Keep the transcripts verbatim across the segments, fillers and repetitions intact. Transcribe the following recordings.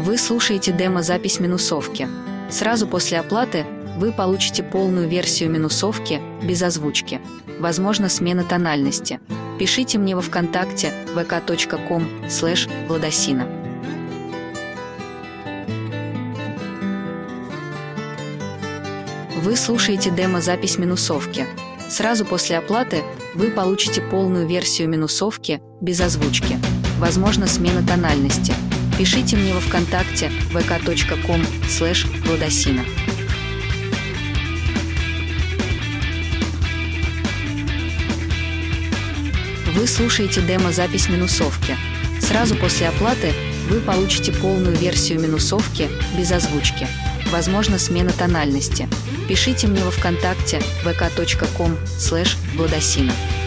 Вы слушаете демо-запись минусовки. Сразу после оплаты вы получите полную версию минусовки без озвучки. Возможно, смена тональности. Пишите мне во ВКонтакте вэ ка точка ком слэш владосина. Вы слушаете демо-запись минусовки. Сразу после оплаты вы получите полную версию минусовки без озвучки. Возможно, смена тональности. Пишите мне во ВКонтакте вэ ка точка ком слэш владосина. Вы слушаете демо-запись минусовки. Сразу после оплаты вы получите полную версию минусовки без озвучки. Возможно, смена тональности. Пишите мне во ВКонтакте вэ ка точка ком слэш владосина.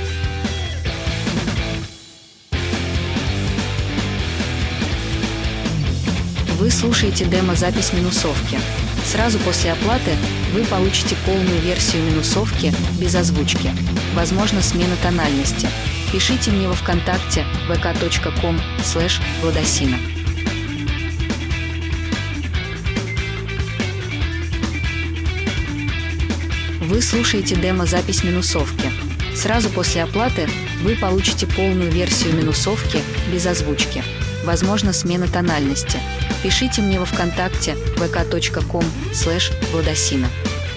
Вы слушаете демо-запись минусовки. Сразу после оплаты вы получите полную версию минусовки без озвучки. Возможно, смена тональности. Пишите мне во ВКонтакте вэ ка точка ком слэш владосина. Вы слушаете демо-запись минусовки. Сразу после оплаты вы получите полную версию минусовки без озвучки. Возможно, смена тональности. Пишите мне во ВКонтакте вэ ка точка ком слэш владосина.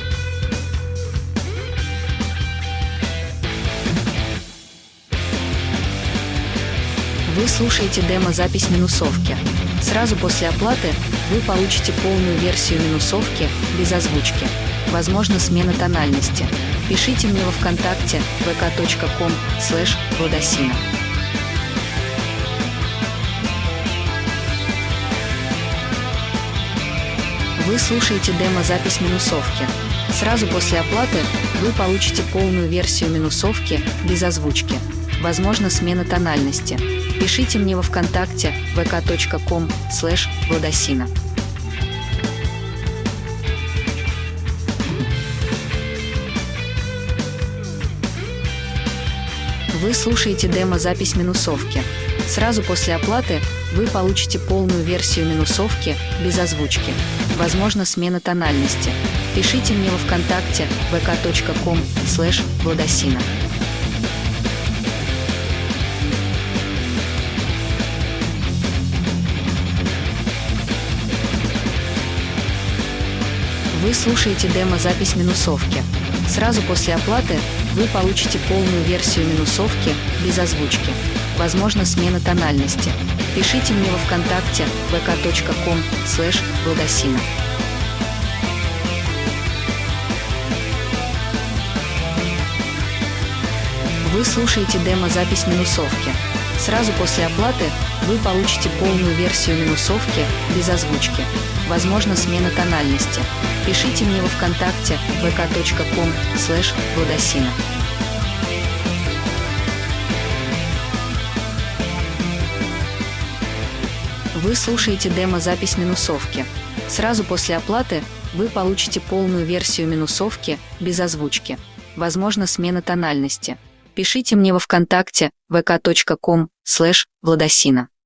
Вы слушаете демо-запись минусовки. Сразу после оплаты вы получите полную версию минусовки без озвучки. Возможно, смена тональности. Пишите мне во ВКонтакте вэ ка точка ком слэш владосина. Вы слушаете демо-запись минусовки. Сразу после оплаты вы получите полную версию минусовки без озвучки. Возможно, смена тональности. Пишите мне во ВКонтакте вэ ка точка ком слэш владосина. Вы слушаете демо-запись минусовки. Сразу после оплаты вы получите полную версию минусовки без озвучки. Возможно, смена тональности. Пишите мне во ВКонтакте вэ ка точка ком слэш владосина. Вы слушаете демо-запись минусовки. Сразу после оплаты вы получите полную версию минусовки без озвучки. Возможно, смена тональности. Пишите мне во ВКонтакте вэ ка точка ком слэш владосина. Вы слушаете демо-запись минусовки. Сразу после оплаты вы получите полную версию минусовки без озвучки. Возможно, смена тональности. Пишите мне во ВКонтакте вэ ка точка ком слэш владосина. Вы слушаете демо-запись минусовки. Сразу после оплаты вы получите полную версию минусовки без озвучки. Возможно, смена тональности. Пишите мне во ВКонтакте вэ ка точка ком слэш владосина.